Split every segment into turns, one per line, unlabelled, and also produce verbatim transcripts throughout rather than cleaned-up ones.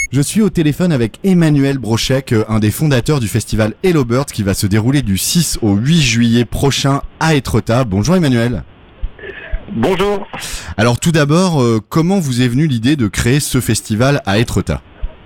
Je suis au téléphone avec Emmanuel Brochek, un des fondateurs du festival Hello Birds qui va se dérouler du six au huit juillet prochain à Étretat. Bonjour Emmanuel.
Bonjour.
Alors tout d'abord, euh, comment vous est venue l'idée de créer ce festival à Étretat ?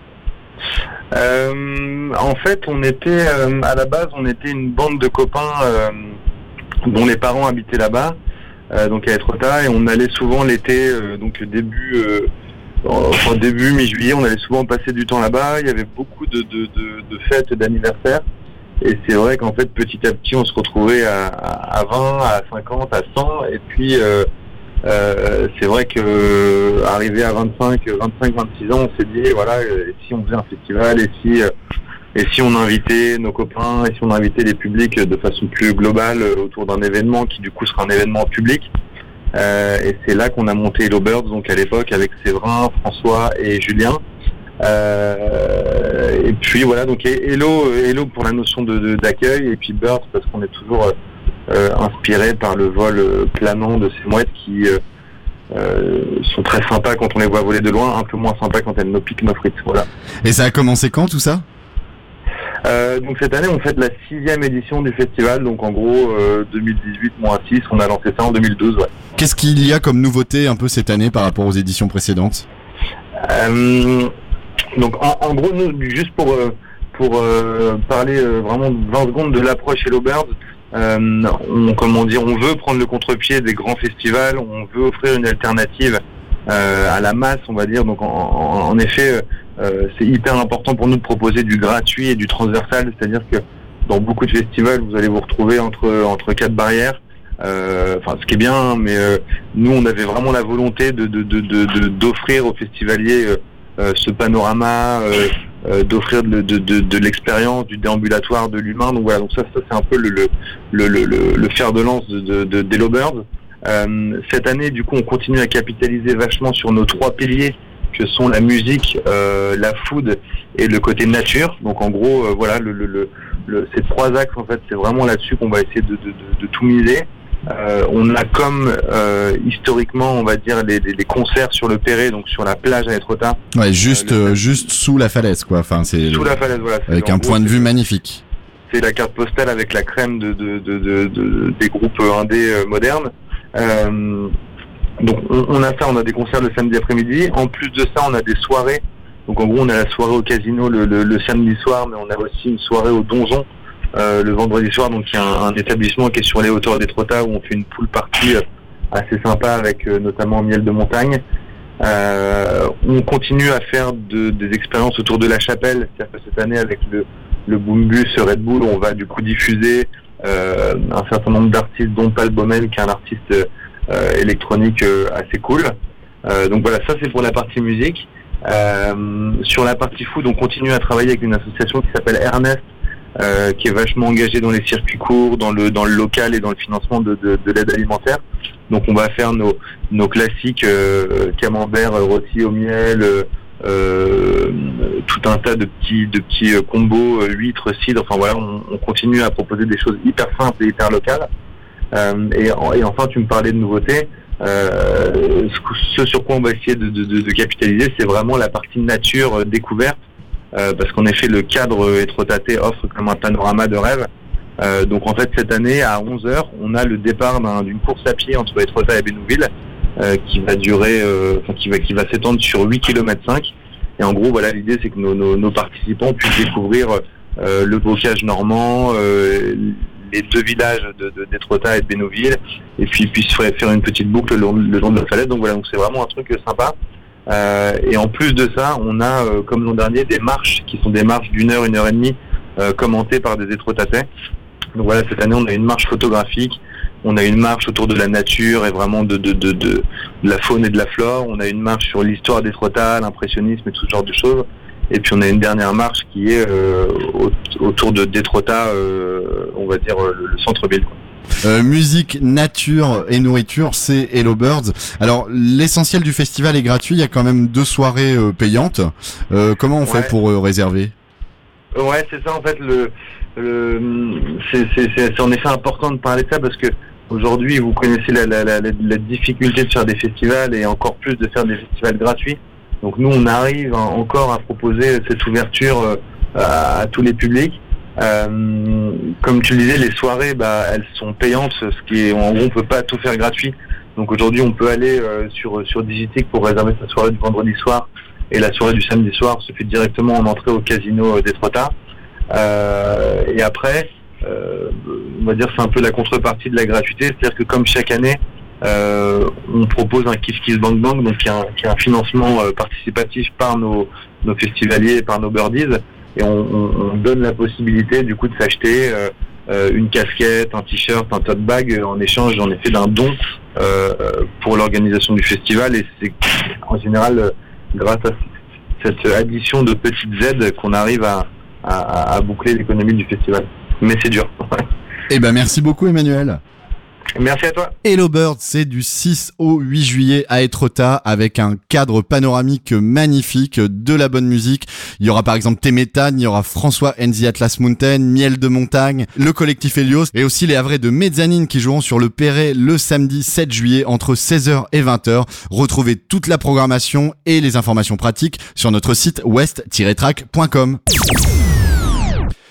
euh, En fait, on était euh, à la base, on était une bande de copains euh, dont les parents habitaient là-bas, euh, donc à Étretat, et on allait souvent l'été, euh, donc début, euh, enfin début mi-juillet, on allait souvent passer du temps là-bas. Il y avait beaucoup de, de, de, de fêtes, d'anniversaires, et c'est vrai qu'en fait, petit à petit, on se retrouvait à, à vingt, à cinquante, à cent, et puis euh, euh, c'est vrai que euh, arrivé à vingt-cinq, vingt-cinq, vingt-six ans, on s'est dit voilà, et si on faisait un festival, et si euh, et si on invitait nos copains, et si on invitait les publics de façon plus globale autour d'un événement qui du coup sera un événement public. Euh, et c'est là qu'on a monté Hello Birds, donc à l'époque avec Séverin, François et Julien. Euh, et puis voilà, donc Hello, Hello pour la notion de, de, d'accueil, et puis Birds parce qu'on est toujours euh, inspiré par le vol planant de ces mouettes qui euh, euh, sont très sympas quand on les voit voler de loin, un peu moins sympas quand elles nous piquent nos frites. Voilà.
Et ça a commencé quand tout ça ?
Euh, donc cette année on fait la sixième édition du festival, donc en gros euh, deux mille dix-huit moins six, on a lancé ça en deux mille douze. Ouais.
Qu'est-ce qu'il y a comme nouveauté un peu cette année par rapport aux éditions précédentes ?
euh, Donc en, en gros, nous, juste pour euh, pour euh, parler euh, vraiment vingt secondes de l'approche Hello Birds, euh, on, comment dire, on veut prendre le contre-pied des grands festivals, on veut offrir une alternative euh, à la masse, on va dire. Donc en, en, en effet, euh, c'est hyper important pour nous de proposer du gratuit et du transversal, c'est-à-dire que dans beaucoup de festivals, vous allez vous retrouver entre entre quatre barrières. Euh, enfin, ce qui est bien, hein, mais euh, nous, on avait vraiment la volonté de de de, de, de d'offrir aux festivaliers euh, Euh, ce panorama, euh, euh, d'offrir de, de, de, de l'expérience, du déambulatoire, de l'humain. Donc voilà, donc ça, ça c'est un peu le, le, le, le, le fer de lance de, de, de, d'Hello Birds. Euh, cette année, du coup, on continue à capitaliser vachement sur nos trois piliers que sont la musique, euh, la food et le côté nature. Donc en gros, euh, voilà, le, le, le, le, ces trois axes, en fait, c'est vraiment là-dessus qu'on va essayer de, de, de, de tout miser. Euh, on a comme euh, historiquement, on va dire, les, les, les concerts sur le Perret, donc sur la plage à Étretat.
Ouais, juste
euh, le...
euh, juste sous la falaise, quoi. Enfin, c'est
sous la falaise, voilà.
Avec un point de vue magnifique.
C'est la carte postale avec la crème de, de, de, de, de des groupes indés euh, modernes. Euh, donc on, on a ça, on a des concerts le samedi après-midi. En plus de ça, on a des soirées. Donc en gros, on a la soirée au casino le, le, le samedi soir, mais on a aussi une soirée au donjon. Euh, le vendredi soir, donc il y a un, un établissement qui est sur les hauteurs d'Étretat où on fait une pool party euh, assez sympa avec euh, notamment miel de montagne. Euh, on continue à faire de, des expériences autour de la chapelle, c'est-à-dire que cette année avec le, le Boom Bus Red Bull, on va du coup diffuser euh, un certain nombre d'artistes, dont Paul Baumel qui est un artiste euh, électronique euh, assez cool. Euh, donc voilà, ça c'est pour la partie musique. Euh, sur la partie food, on continue à travailler avec une association qui s'appelle Ernest, Euh, qui est vachement engagé dans les circuits courts, dans le dans le local et dans le financement de, de, de l'aide alimentaire. Donc on va faire nos nos classiques euh, camembert rôti au miel, euh, tout un tas de petits de petits combos, euh, huîtres, cidre. Enfin voilà, on, on continue à proposer des choses hyper simples et hyper locales. Euh, et, et enfin, tu me parlais de nouveautés. Euh, ce, ce sur quoi on va essayer de, de, de, de capitaliser, c'est vraiment la partie nature euh, découverte. Euh, parce qu'en effet le cadre étretatais offre comme un panorama de rêve. Euh, donc en fait cette année à onze heures on a le départ d'un, d'une course à pied entre Étretat et Bénouville euh, qui va durer, euh, enfin qui va qui va s'étendre sur huit kilomètres cinq. Et en gros voilà, l'idée c'est que nos, nos, nos participants puissent découvrir euh, le bocage normand, euh, les deux villages de, de, d'Étretat et de Bénouville, et puis puissent faire une petite boucle le long, le long de la falaise. Donc voilà, donc c'est vraiment un truc sympa. Euh, et en plus de ça, on a, euh, comme l'an dernier, des marches qui sont des marches d'une heure, une heure et demie, euh, commentées par des Étretattais. Donc voilà, cette année, on a une marche photographique, on a une marche autour de la nature et vraiment de, de, de, de, de la faune et de la flore. On a une marche sur l'histoire d'Étretat, l'impressionnisme et tout ce genre de choses. Et puis on a une dernière marche qui est euh, autour de d'Étretat, euh, on va dire le, le centre-ville, quoi.
Euh, musique, nature et nourriture, c'est Hello Birds. Alors, l'essentiel du festival est gratuit. Il y a quand même deux soirées euh, payantes. Euh, comment on fait ouais. pour euh, réserver ?
Ouais, c'est ça en fait. Le, le c'est, c'est, c'est, c'est en effet important de parler de ça parce que aujourd'hui, vous connaissez la, la, la, la difficulté de faire des festivals et encore plus de faire des festivals gratuits. Donc nous, on arrive hein, encore à proposer cette ouverture euh, à, à tous les publics. Euh, comme tu le disais, les soirées, bah, elles sont payantes, ce qui est, en gros, on peut pas tout faire gratuit. Donc aujourd'hui, on peut aller euh, sur sur Digitic pour réserver sa soirée du vendredi soir et la soirée du samedi soir se fait directement en entrée au casino euh, d'Étretat. Euh, et après, euh, on va dire c'est un peu la contrepartie de la gratuité, c'est-à-dire que comme chaque année, euh, on propose un Kiss Kiss Bang Bang, donc qui est un, qui est un financement euh, participatif par nos nos festivaliers et par nos birdies. Et on, on, on donne la possibilité du coup de s'acheter euh, euh, une casquette, un t-shirt, un tote bag euh, en échange en effet d'un don euh, pour l'organisation du festival. Et c'est en général euh, grâce à cette addition de petites aides qu'on arrive à, à, à boucler l'économie du festival. Mais c'est dur.
Eh ben merci beaucoup Emmanuel.
Merci à toi.
Hello Bird, c'est du six au huit juillet à Étretat avec un cadre panoramique magnifique, de la bonne musique. Il y aura par exemple Téméthane, il y aura François and the Atlas Mountain, Miel de Montagne, le collectif Helios et aussi les Havrais de Mezzanine qui joueront sur le Perret le samedi sept juillet entre seize heures et vingt heures. Retrouvez toute la programmation et les informations pratiques sur notre site west tiret track point com.